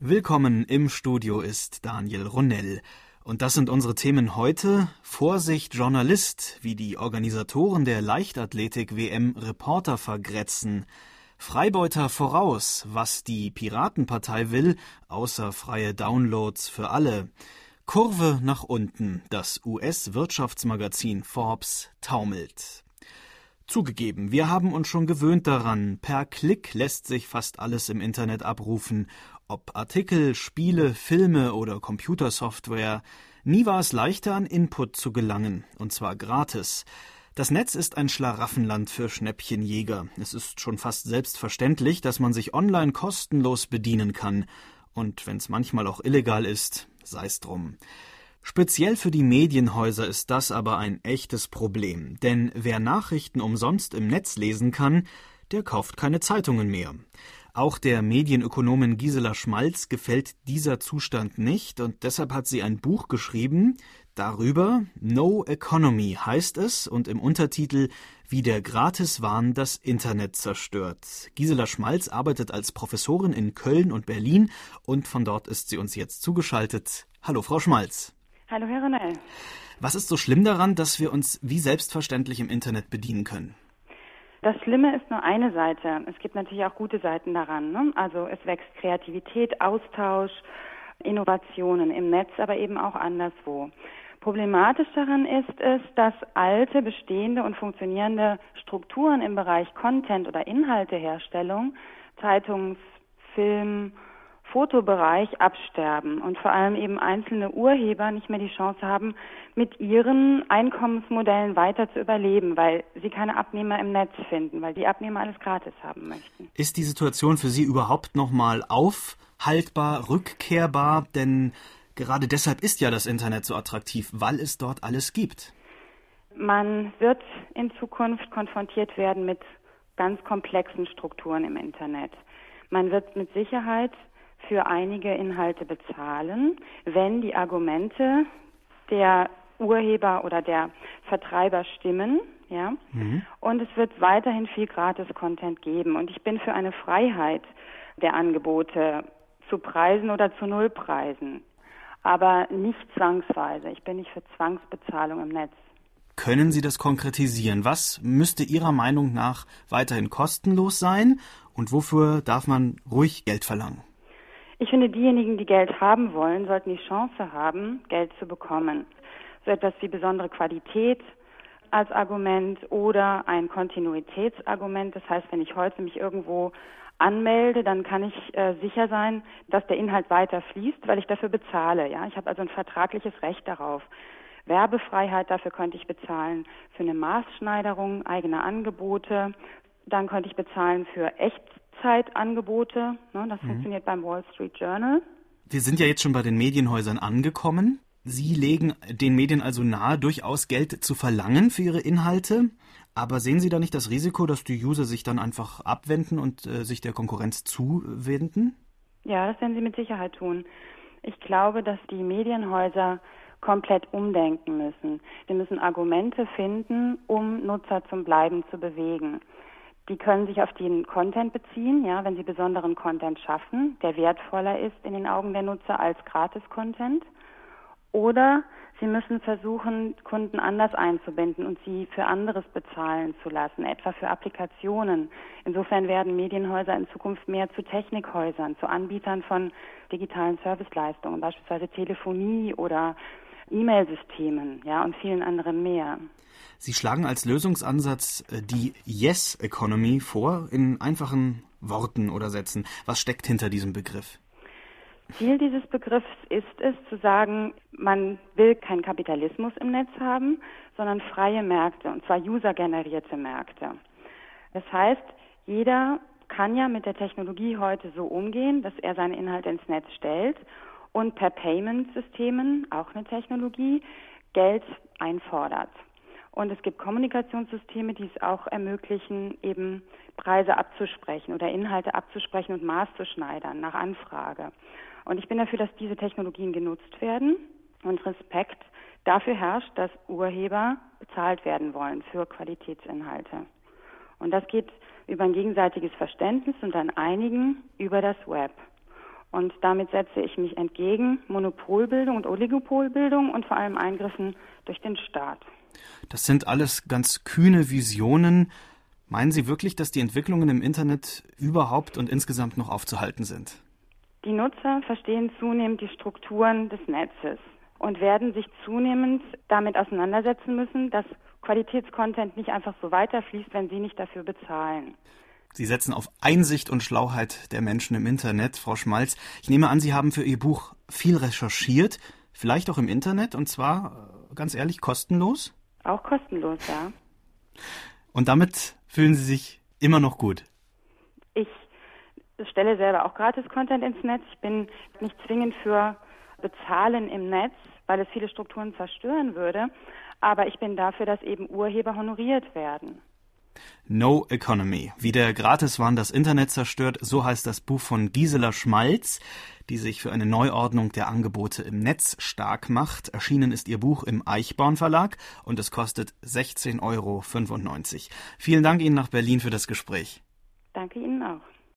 Willkommen, im Studio ist Daniel Ronell. Und das sind unsere Themen heute. Vorsicht Journalist, wie die Organisatoren der Leichtathletik-WM Reporter vergrätzen. Freibeuter voraus, was die Piratenpartei will, außer freie Downloads für alle. Kurve nach unten, das US-Wirtschaftsmagazin Forbes taumelt. Zugegeben, wir haben uns schon gewöhnt daran, per Klick lässt sich fast alles im Internet abrufen. Ob Artikel, Spiele, Filme oder Computersoftware, nie war es leichter, an Input zu gelangen, und zwar gratis. Das Netz ist ein Schlaraffenland für Schnäppchenjäger. Es ist schon fast selbstverständlich, dass man sich online kostenlos bedienen kann. Und wenn es manchmal auch illegal ist, sei's drum. Speziell für die Medienhäuser ist das aber ein echtes Problem. Denn wer Nachrichten umsonst im Netz lesen kann, der kauft keine Zeitungen mehr. Auch der Medienökonomin Gisela Schmalz gefällt dieser Zustand nicht und deshalb hat sie ein Buch geschrieben darüber. No Economy heißt es und im Untertitel Wie der Gratiswahn das Internet zerstört. Gisela Schmalz arbeitet als Professorin in Köln und Berlin und von dort ist sie uns jetzt zugeschaltet. Hallo Frau Schmalz. Hallo Herr Ronell. Was ist so schlimm daran, dass wir uns wie selbstverständlich im Internet bedienen können? Das Schlimme ist nur eine Seite. Es gibt natürlich auch gute Seiten daran, ne? Also es wächst Kreativität, Austausch, Innovationen im Netz, aber eben auch anderswo. Problematisch daran ist es, dass alte, bestehende und funktionierende Strukturen im Bereich Content- oder Inhalteherstellung, Zeitungs-, Film-, Fotobereich absterben und vor allem eben einzelne Urheber nicht mehr die Chance haben, mit ihren Einkommensmodellen weiter zu überleben, weil sie keine Abnehmer im Netz finden, weil die Abnehmer alles gratis haben möchten. Ist die Situation für Sie überhaupt nochmal aufhaltbar, rückkehrbar? Denn gerade deshalb ist ja das Internet so attraktiv, weil es dort alles gibt. Man wird in Zukunft konfrontiert werden mit ganz komplexen Strukturen im Internet. Man wird mit Sicherheit für einige Inhalte bezahlen, wenn die Argumente der Urheber oder der Vertreiber stimmen, ja. Und es wird weiterhin viel Gratis-Content geben. Und ich bin für eine Freiheit der Angebote zu Preisen oder zu Nullpreisen, aber nicht zwangsweise. Ich bin nicht für Zwangsbezahlung im Netz. Können Sie das konkretisieren? Was müsste Ihrer Meinung nach weiterhin kostenlos sein und wofür darf man ruhig Geld verlangen? Ich finde, diejenigen, die Geld haben wollen, sollten die Chance haben, Geld zu bekommen. So etwas wie besondere Qualität als Argument oder ein Kontinuitätsargument. Das heißt, wenn ich heute mich irgendwo anmelde, dann kann ich sicher sein, dass der Inhalt weiter fließt, weil ich dafür bezahle. Ja, ich habe also ein vertragliches Recht darauf. Werbefreiheit, dafür könnte ich bezahlen. Für eine Maßschneiderung eigener Angebote. Dann könnte ich bezahlen für Echtzeit-Angebote. Das funktioniert beim Wall Street Journal. Wir sind ja jetzt schon bei den Medienhäusern angekommen. Sie legen den Medien also nahe, durchaus Geld zu verlangen für ihre Inhalte. Aber sehen Sie da nicht das Risiko, dass die User sich dann einfach abwenden und sich der Konkurrenz zuwenden? Ja, das werden sie mit Sicherheit tun. Ich glaube, dass die Medienhäuser komplett umdenken müssen. Sie müssen Argumente finden, um Nutzer zum Bleiben zu bewegen. Die können sich auf den Content beziehen, ja, wenn sie besonderen Content schaffen, der wertvoller ist in den Augen der Nutzer als Gratis-Content. Oder sie müssen versuchen, Kunden anders einzubinden und sie für anderes bezahlen zu lassen, etwa für Applikationen. Insofern werden Medienhäuser in Zukunft mehr zu Technikhäusern, zu Anbietern von digitalen Serviceleistungen, beispielsweise Telefonie oder E-Mail-Systemen, ja, und vielen anderen mehr. Sie schlagen als Lösungsansatz die Yes-Economy vor, in einfachen Worten oder Sätzen. Was steckt hinter diesem Begriff? Ziel dieses Begriffs ist es, zu sagen, man will keinen Kapitalismus im Netz haben, sondern freie Märkte, und zwar usergenerierte Märkte. Das heißt, jeder kann ja mit der Technologie heute so umgehen, dass er seine Inhalte ins Netz stellt und per Payment-Systemen, auch eine Technologie, Geld einfordert. Und es gibt Kommunikationssysteme, die es auch ermöglichen, eben Preise abzusprechen oder Inhalte abzusprechen und maßzuschneidern nach Anfrage. Und ich bin dafür, dass diese Technologien genutzt werden und Respekt dafür herrscht, dass Urheber bezahlt werden wollen für Qualitätsinhalte. Und das geht über ein gegenseitiges Verständnis und ein Einigen über das Web. Und damit setze ich mich entgegen Monopolbildung und Oligopolbildung und vor allem Eingriffen durch den Staat. Das sind alles ganz kühne Visionen. Meinen Sie wirklich, dass die Entwicklungen im Internet überhaupt und insgesamt noch aufzuhalten sind? Die Nutzer verstehen zunehmend die Strukturen des Netzes und werden sich zunehmend damit auseinandersetzen müssen, dass Qualitätscontent nicht einfach so weiterfließt, wenn sie nicht dafür bezahlen. Sie setzen auf Einsicht und Schlauheit der Menschen im Internet, Frau Schmalz. Ich nehme an, Sie haben für Ihr Buch viel recherchiert, vielleicht auch im Internet, und zwar, ganz ehrlich, kostenlos? Auch kostenlos, ja. Und damit fühlen Sie sich immer noch gut? Ich stelle selber auch Gratis-Content ins Netz. Ich bin nicht zwingend für Bezahlen im Netz, weil es viele Strukturen zerstören würde. Aber ich bin dafür, dass eben Urheber honoriert werden. No Economy. Wie der Gratiswahn das Internet zerstört, so heißt das Buch von Gisela Schmalz, die sich für eine Neuordnung der Angebote im Netz stark macht. Erschienen ist ihr Buch im Eichborn Verlag und es kostet 16,95 €. Vielen Dank Ihnen nach Berlin für das Gespräch. Danke Ihnen auch.